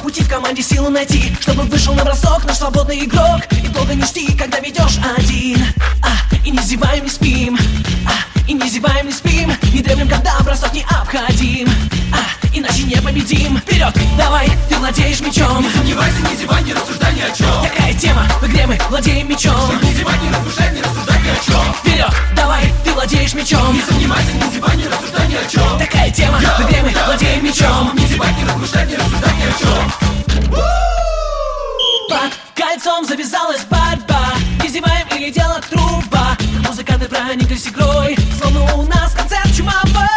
пути в команде силу найти, чтобы вышел на бросок наш свободный игрок. И долго не жди, когда ведешь один. И не зеваем, не спим. И не зеваем, не спим. Не дремлем, когда бросок необходим. Иначе не победим. Вперед, давай, ты владеешь мячом. Не сомневайся, не зевай, не рассуждай ни о чем. Такая тема, в игре мы владеем мячом. Не зевай, не размышляй, не рассуждай ни о чем. Вперед, давай, ты владеешь мячом. Не сомневайся, не зевай, не рассуждай ни о чем. Такая тема, в игре мы владеем мячом. Не зевай, не размышляй, не рассуждай ни о чем. Под кольцом завязалась борьба. Не зеваем или дело труба. Как музыканты прониклись игрой, словно у нас концерт чумовой.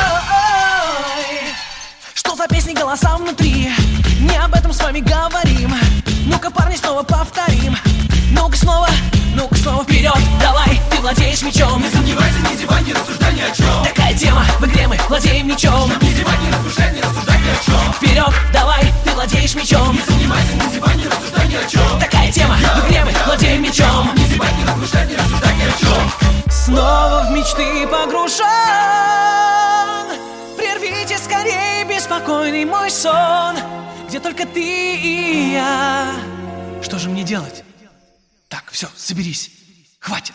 Что за песни, голоса внутри? Не об этом с вами говорим. Ну-ка, парни, снова повторим. Ну-ка снова вперед. Давай, ты владеешь мячом. Не сомневайся, не зевай, не рассуждай ни о чем. Такая тема, в игре мы владеем мячом. Не зевай, не размышляй, не рассуждай ни о чем. Вперед, давай, ты владеешь мячом. Не сомневайся, не зевай, не рассуждай ни о чем. Такая тема, в игре мы владеем мячом. Не зевай, не размышляй, не рассуждай ни о чем. Снова в мечты погружен. Прервите скорее беспокойный мой сон, где только ты и я. Что же мне делать? Так, все, соберись. Хватит.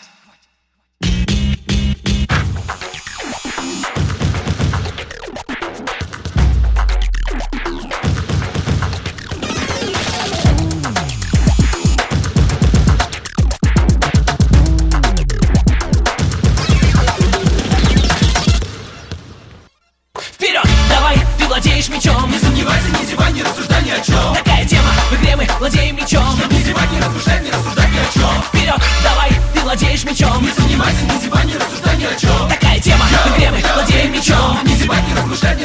Вперед, давай, ты владеешь мячом. Не сомневайся, не зевай, не рассуждай ни о чем. Такая тема, в игре мы владеем мячом. Не зевай, не размышляй, не рассуждай ни о чем. Вперед, давай, ты владеешь мячом. Не сомневайся, не зевай, не рассуждай ни о чем. Такая тема, в игре мы владеем мячом. Не зевай, не размышляй,